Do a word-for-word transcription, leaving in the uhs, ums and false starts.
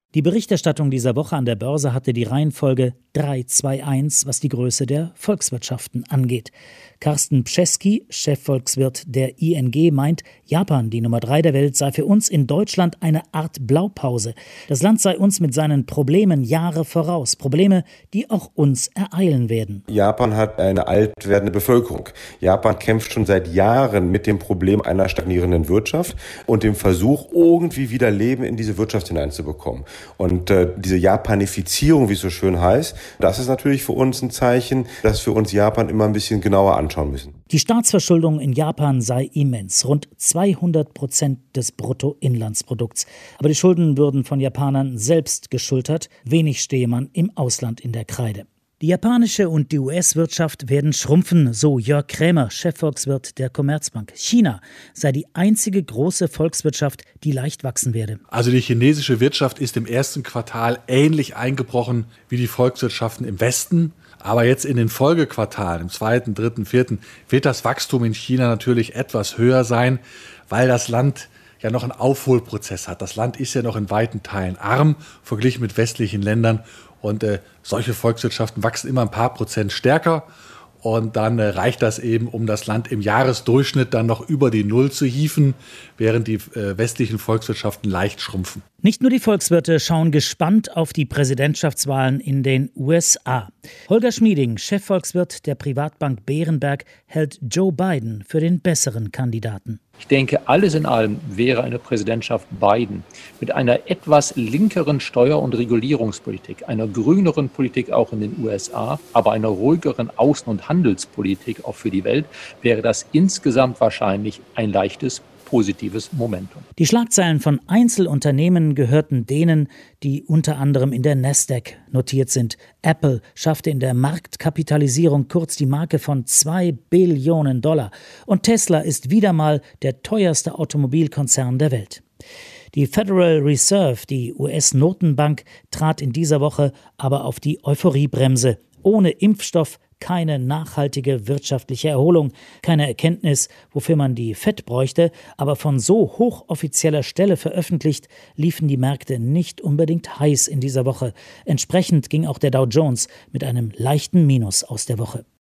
Die Berichterstattung dieser Woche an der Börse hatte die Reihenfolge drei zwei eins, was die Größe der Volkswirtschaften angeht. Carsten Pschesky, Chefvolkswirt der I N G, meint, Japan, die Nummer drei der Welt, sei für uns in Deutschland eine Art Blaupause. Das Land sei uns mit seinen Problemen Jahre voraus. Probleme, die auch uns ereilen werden. Japan hat eine alt werdende Bevölkerung. Japan kämpft schon seit Jahren mit dem Problem einer stagnierenden Wirtschaft und dem Versuch, irgendwie wieder Leben in diese Wirtschaft hineinzubekommen. Und äh, diese Japanifizierung, wie es so schön heißt, das ist natürlich für uns ein Zeichen, dass wir uns Japan immer ein bisschen genauer anschauen müssen. Die Staatsverschuldung in Japan sei immens, rund zweihundert Prozent des Bruttoinlandsprodukts. Aber die Schulden würden von Japanern selbst geschultert. Wenig stehe man im Ausland in der Kreide. Die japanische und die U S-Wirtschaft werden schrumpfen, so Jörg Krämer, Chefvolkswirt der Commerzbank. China sei die einzige große Volkswirtschaft, die leicht wachsen werde. Also die chinesische Wirtschaft ist im ersten Quartal ähnlich eingebrochen wie die Volkswirtschaften im Westen. Aber jetzt in den Folgequartalen, im zweiten, dritten, vierten, wird das Wachstum in China natürlich etwas höher sein, weil das Land ja noch einen Aufholprozess hat. Das Land ist ja noch in weiten Teilen arm, verglichen mit westlichen Ländern. Und äh, solche Volkswirtschaften wachsen immer ein paar Prozent stärker. Und dann äh, reicht das eben, um das Land im Jahresdurchschnitt dann noch über die Null zu hieven, während die äh, westlichen Volkswirtschaften leicht schrumpfen. Nicht nur die Volkswirte schauen gespannt auf die Präsidentschaftswahlen in den U S A. Holger Schmieding, Chefvolkswirt der Privatbank Berenberg, hält Joe Biden für den besseren Kandidaten. Ich denke, alles in allem wäre eine Präsidentschaft Biden mit einer etwas linkeren Steuer- und Regulierungspolitik, einer grüneren Politik auch in den U S A, aber einer ruhigeren Außen- und Handelspolitik auch für die Welt, wäre das insgesamt wahrscheinlich ein leichtes positives Momentum. Die Schlagzeilen von Einzelunternehmen gehörten denen, die unter anderem in der Nasdaq notiert sind. Apple schaffte in der Marktkapitalisierung kurz die Marke von zwei Billionen Dollar. Und Tesla ist wieder mal der teuerste Automobilkonzern der Welt. Die Federal Reserve, die U S-Notenbank, trat in dieser Woche aber auf die Euphoriebremse. Ohne Impfstoff keine nachhaltige wirtschaftliche Erholung, keine Erkenntnis, wofür man die Fed bräuchte, aber von so hochoffizieller Stelle veröffentlicht, liefen die Märkte nicht unbedingt heiß in dieser Woche. Entsprechend ging auch der Dow Jones mit einem leichten Minus aus der Woche.